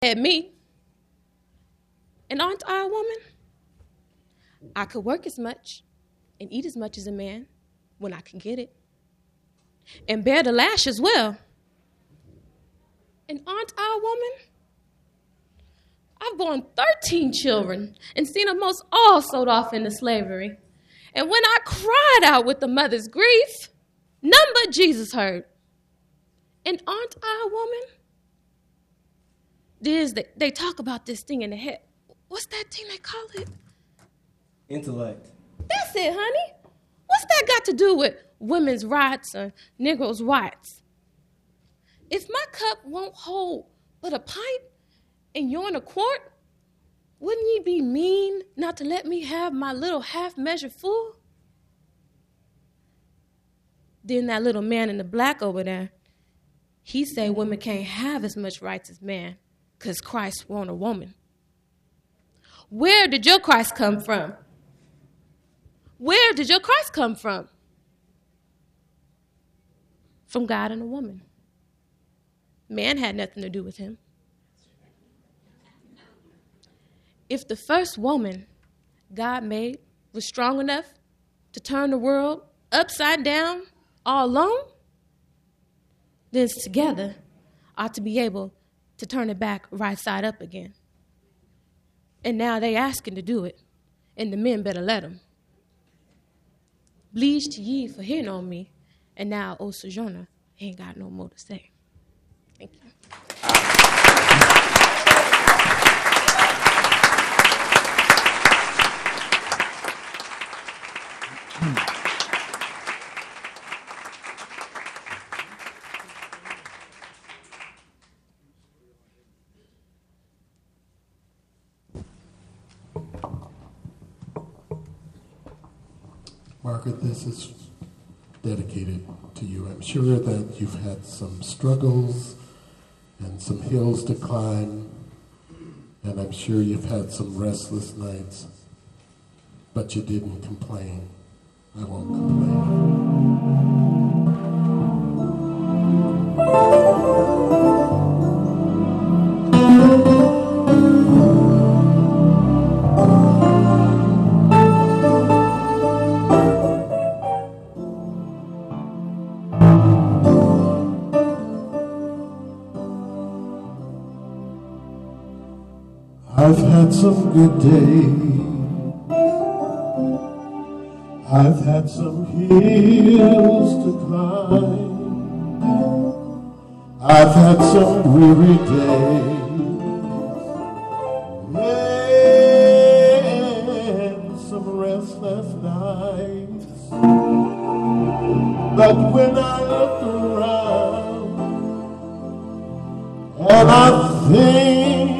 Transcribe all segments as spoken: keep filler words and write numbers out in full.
At me. And aren't I a woman? I could work as much and eat as much as a man when I can get it. And bear the lash as well. And aren't I a woman? I've borne thirteen children and seen them most all sold off into slavery. And when I cried out with the mother's grief, none but Jesus heard. And aren't I a woman? There's they, they talk about this thing in the head. What's that thing they call it? Intellect. That's it, honey. What's that got to do with women's rights or Negroes' rights? If my cup won't hold but a pint and you're in a quart, wouldn't ye be mean not to let me have my little half measure full? Then that little man in the black over there, he say women can't have as much rights as man because Christ want a woman. Where did your Christ come from? Where did your Christ come from? From God and a woman. Man had nothing to do with him. If the first woman God made was strong enough to turn the world upside down all alone, then together ought to be able to turn it back right side up again. And now they asking to do it, and the men better let them. Bleeds to ye for hearing on me, and now, O Sojourner, ain't got no more to say. Thank you. Margaret, this is dedicated to you. I'm sure that you've had some struggles and some hills to climb, and I'm sure you've had some restless nights, but you didn't complain. I won't complain. I've had some good days, I've had some hills to climb, I've had some weary days, and some restless nights, but when I look around and I think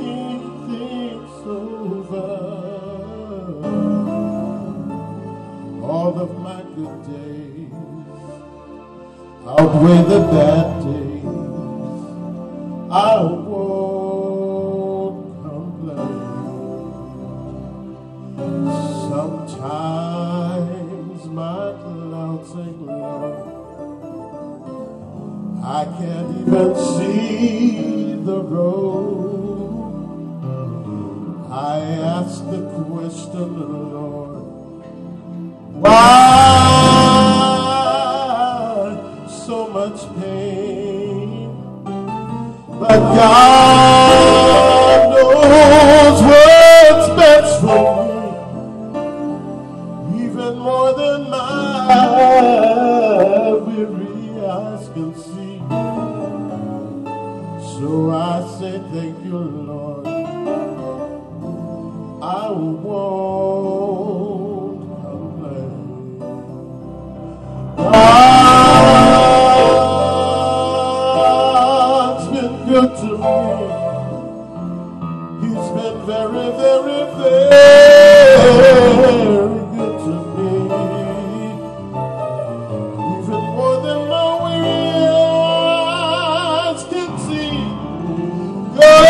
all of my good days outweigh the bad days. I won't complain. Sometimes my clouds hang low, I can't even see the road. I ask the question, Lord, why so much pain? But God knows what's best for me, even more than my weary eyes can see. So I say thank you, Lord. I won't complain. God's been good to me. He's been very, very, very good to me. Even more than my eyes can see. God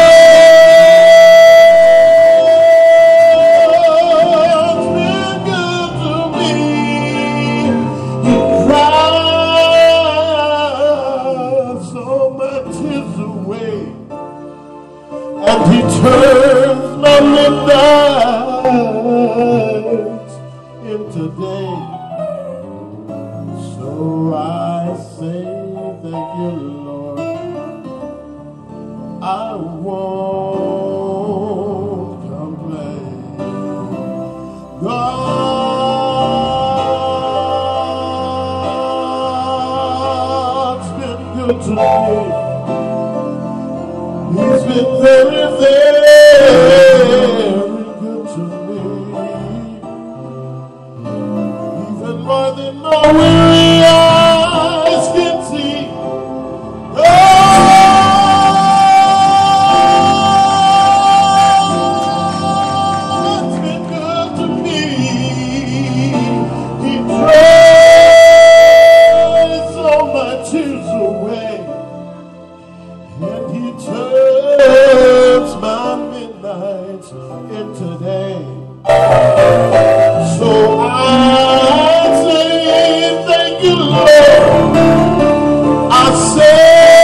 and he turns my midnight into day. So I say thank you, Lord. I won't complain. God's been good to me. He's been very, very good to me. Even more than my weary eyes can see. God's been good to me. He dries all my tears away. And he turns my midnight into day. So I say thank you, Lord. I say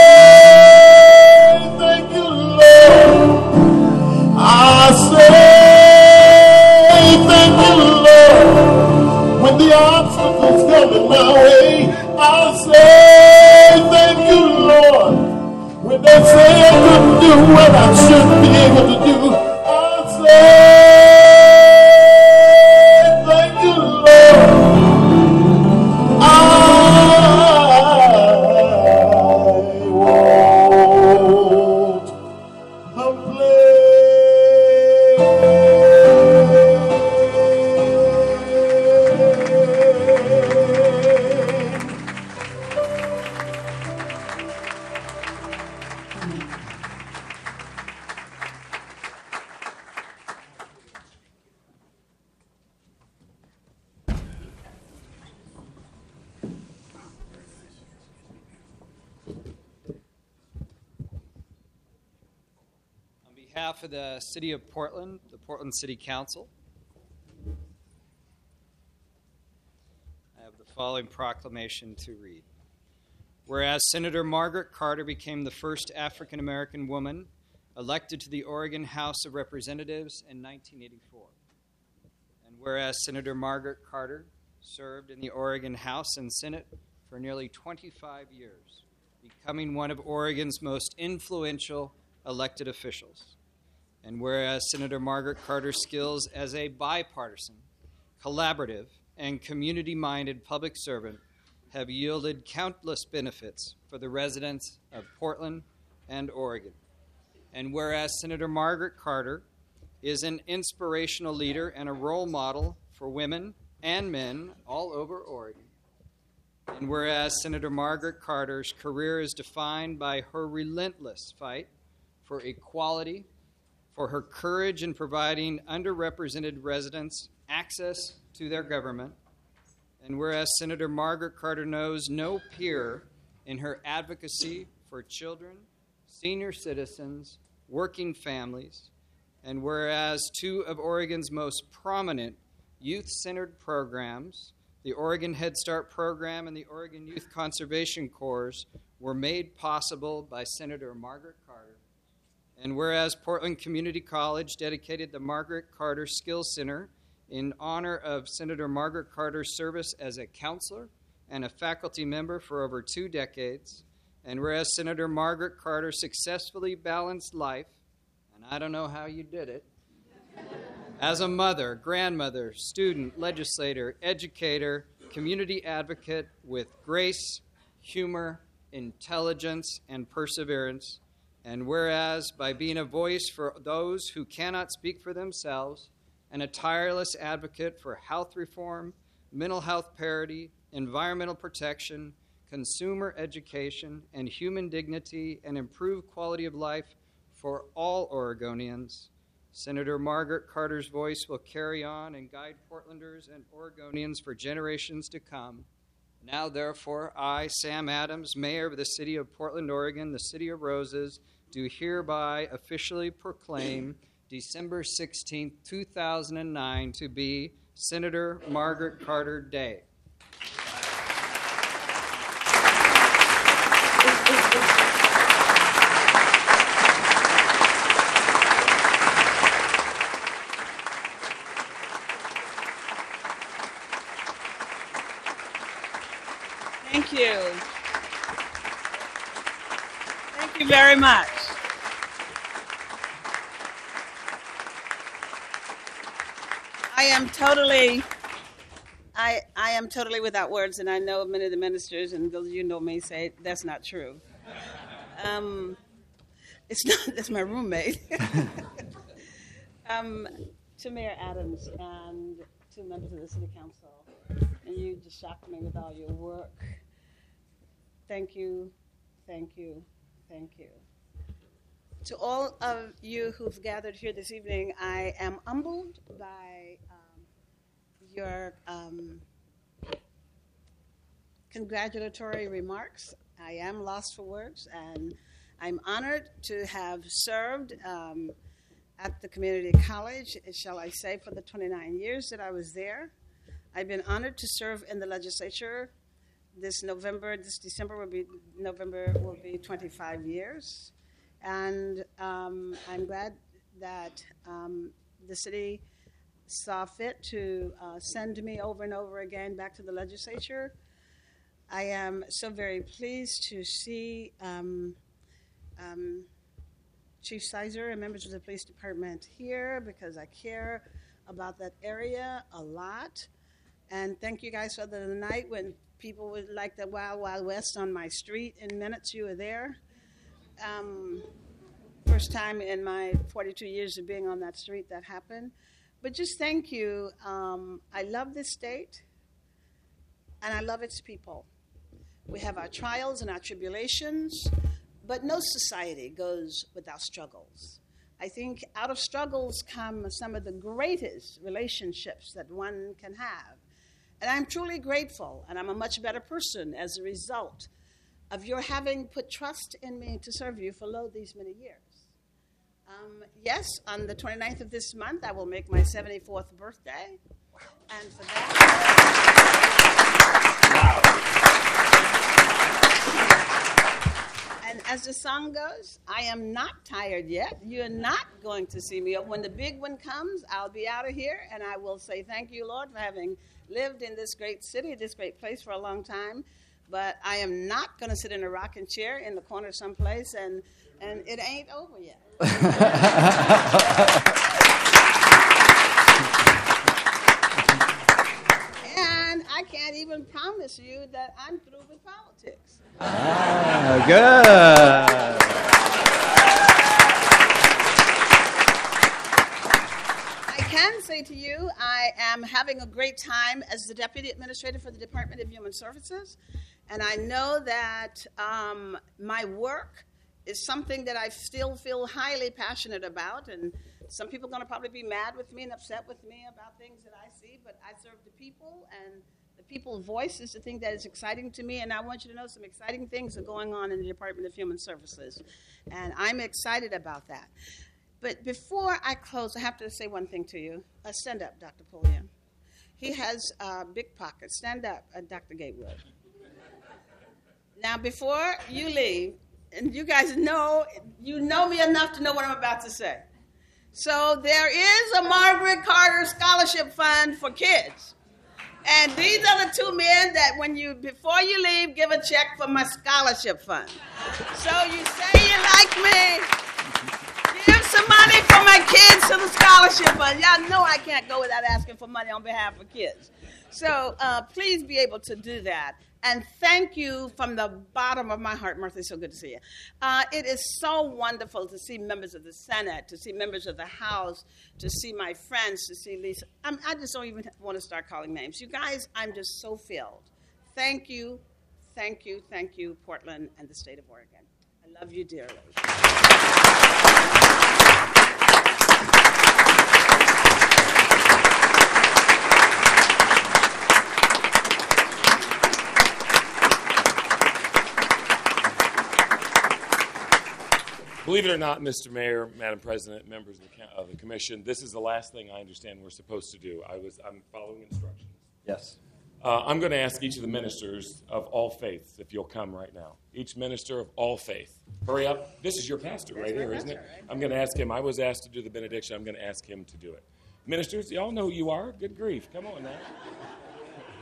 thank you, Lord. I say thank you, Lord. When the obstacles coming my way, I say thank you, Lord. When they say I couldn't do what I should be able to do, I'll say, thank you, Lord. I won't complain. On behalf of the City of Portland, the Portland City Council, I have the following proclamation to read. Whereas Senator Margaret Carter became the first African American woman elected to the Oregon House of Representatives in nineteen eighty-four. And whereas Senator Margaret Carter served in the Oregon House and Senate for nearly twenty-five years, becoming one of Oregon's most influential elected officials. And whereas Senator Margaret Carter's skills as a bipartisan, collaborative, and community-minded public servant have yielded countless benefits for the residents of Portland and Oregon. And whereas Senator Margaret Carter is an inspirational leader and a role model for women and men all over Oregon. And whereas Senator Margaret Carter's career is defined by her relentless fight for equality, for her courage in providing underrepresented residents access to their government, and whereas Senator Margaret Carter knows no peer in her advocacy for children, senior citizens, working families, and whereas two of Oregon's most prominent youth-centered programs, the Oregon Head Start program and the Oregon Youth Conservation Corps, were made possible by Senator Margaret Carter, and whereas Portland Community College dedicated the Margaret Carter Skills Center in honor of Senator Margaret Carter's service as a counselor and a faculty member for over two decades, and whereas Senator Margaret Carter successfully balanced life, and I don't know how you did it, as a mother, grandmother, student, legislator, educator, community advocate with grace, humor, intelligence, and perseverance, and whereas by being a voice for those who cannot speak for themselves and a tireless advocate for health reform, mental health parity, environmental protection, consumer education, and human dignity and improved quality of life for all Oregonians, Senator Margaret Carter's voice will carry on and guide Portlanders and Oregonians for generations to come. Now, therefore, I, Sam Adams, Mayor of the City of Portland, Oregon, the City of Roses, do hereby officially proclaim December sixteenth, two thousand nine to be Senator Margaret Carter Day. Thank you very much. I am totally, I, I am totally without words, and I know many of the ministers, and those of you who know me say that's not true. Um, it's not, that's my roommate. um, to Mayor Adams and to members of the City Council, and you just shocked me with all your work. Thank you, thank you, thank you. To all of you who've gathered here this evening, I am humbled by um, your um, congratulatory remarks. I am lost for words, and I'm honored to have served um, at the community college, shall I say, for the twenty-nine years that I was there. I've been honored to serve in the legislature. This November, this December will be November will be twenty-five years. And um, I'm glad that um, the city saw fit to uh, send me over and over again back to the legislature. I am so very pleased to see um, um, Chief Sizer and members of the police department here because I care about that area a lot. And thank you guys for the night when people would like the Wild Wild West on my street. In minutes, you were there. Um, first time in my forty-two years of being on that street that happened. But just thank you. Um, I love this state, and I love its people. We have our trials and our tribulations, but no society goes without struggles. I think out of struggles come some of the greatest relationships that one can have. And I'm truly grateful, and I'm a much better person as a result of your having put trust in me to serve you for lo these many years. Um, yes, on the twenty-ninth of this month, I will make my seventy-fourth birthday. And for that... And as the song goes, I am not tired yet. You're not going to see me. When the big one comes, I'll be out of here, and I will say thank you, Lord, for having lived in this great city, this great place for a long time. But I am not going to sit in a rocking chair in the corner someplace, and, and it ain't over yet. And I can't even promise you that I'm through with politics. Ah, good. I can say to you, I am having a great time as the Deputy Administrator for the Department of Human Services. And I know that um, my work is something that I still feel highly passionate about. And some people are going to probably be mad with me and upset with me about things that I see. But I serve the people, and the people's voice is the thing that is exciting to me. And I want you to know some exciting things are going on in the Department of Human Services. And I'm excited about that. But before I close, I have to say one thing to you. Uh, stand up, Doctor Pulliam. He has uh, big pockets. Stand up, uh, Doctor Gatewood. Now, before you leave, and you guys know, you know me enough to know what I'm about to say. So there is a Margaret Carter Scholarship Fund for kids. And these are the two men that when you, before you leave, give a check for my scholarship fund. So you say you like me. Give some money for my kids to the scholarship fund. Y'all know I can't go without asking for money on behalf of kids. So uh, please be able to do that. And thank you from the bottom of my heart. Martha, it's so good to see you. Uh, it is so wonderful to see members of the Senate, to see members of the House, to see my friends, to see Lisa. I'm, I just don't even want to start calling names. You guys, I'm just so filled. Thank you, thank you, thank you, Portland and the state of Oregon. I love you dearly. Believe it or not, Mister Mayor, Madam President, members of the, of the Commission, this is the last thing I understand we're supposed to do. I was, I'm following instructions. Yes. Uh, I'm going to ask each of the ministers of all faiths if you'll come right now. Each minister of all faith. Hurry up. This is your pastor right here, isn't it? I'm going to ask him. I was asked to do the benediction. I'm going to ask him to do it. Ministers, y'all know who you are. Good grief. Come on now. Come on.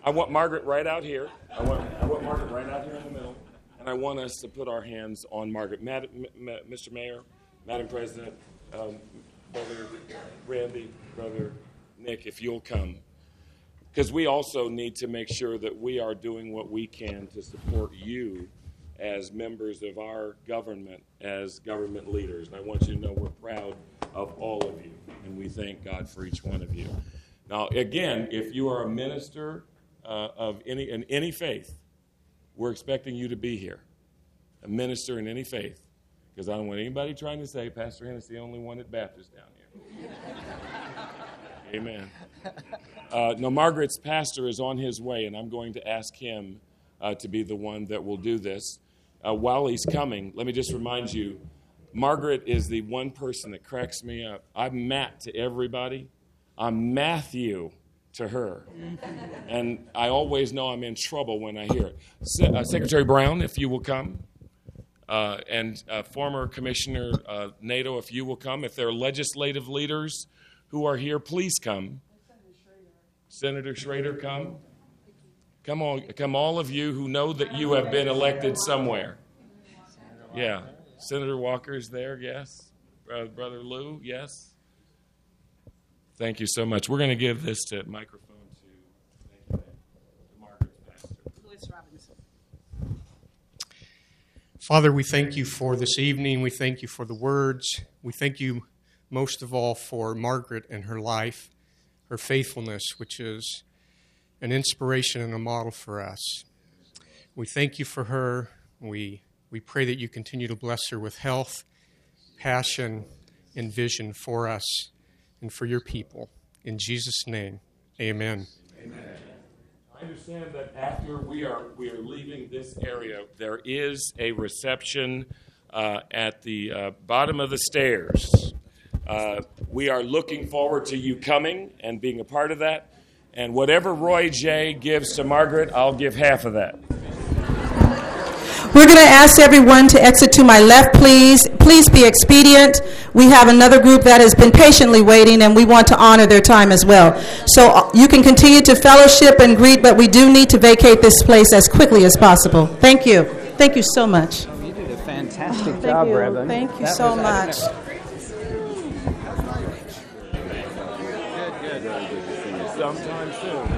I want Margaret right out here. I want, I want Margaret right out here in the middle. And I want us to put our hands on Margaret. Mad, M- M- Mister Mayor, Madam President, um, Brother Randy, Brother Nick, if you'll come. Because we also need to make sure that we are doing what we can to support you as members of our government, as government leaders. And I want you to know we're proud of all of you, and we thank God for each one of you. Now, again, if you are a minister uh, of any in any faith, we're expecting you to be here, a minister in any faith, because I don't want anybody trying to say Pastor Hennessy's the only one at Baptist down here. Amen. Uh, no, Margaret's pastor is on his way, and I'm going to ask him uh, to be the one that will do this. Uh, while he's coming, let me just remind you, Margaret is the one person that cracks me up. I'm Matt to everybody. I'm Matthew to her. And I always know I'm in trouble when I hear it. Se- uh, Secretary Brown, if you will come. Uh, and uh, former Commissioner uh, Nato, if you will come. If there are legislative leaders who are here, please come. Senator Schrader, come. Come on, come all of you who know that you have been elected somewhere. Yeah. Senator Walker's there, yes. Uh, Brother Lou, yes. Thank you so much. We're going to give this to microphone to, thank you, to Margaret's pastor. Louis Robinson. Father, we thank you for this evening. We thank you for the words. We thank you most of all for Margaret and her life, her faithfulness, which is an inspiration and a model for us. We thank you for her. We we pray that you continue to bless her with health, passion, and vision for us and for your people. In Jesus' name, amen. Amen. I understand that after we are we are leaving this area, there is a reception uh, at the uh, bottom of the stairs. Uh, we are looking forward to you coming and being a part of that. And whatever Roy J. gives to Margaret, I'll give half of that. We're going to ask everyone to exit to my left, please. Please be expedient. We have another group that has been patiently waiting, and we want to honor their time as well. So you can continue to fellowship and greet, but we do need to vacate this place as quickly as possible. Thank you. Thank you so much. Oh, you did a fantastic Thank job, you. Reverend. Thank you That so was much. Sometime soon.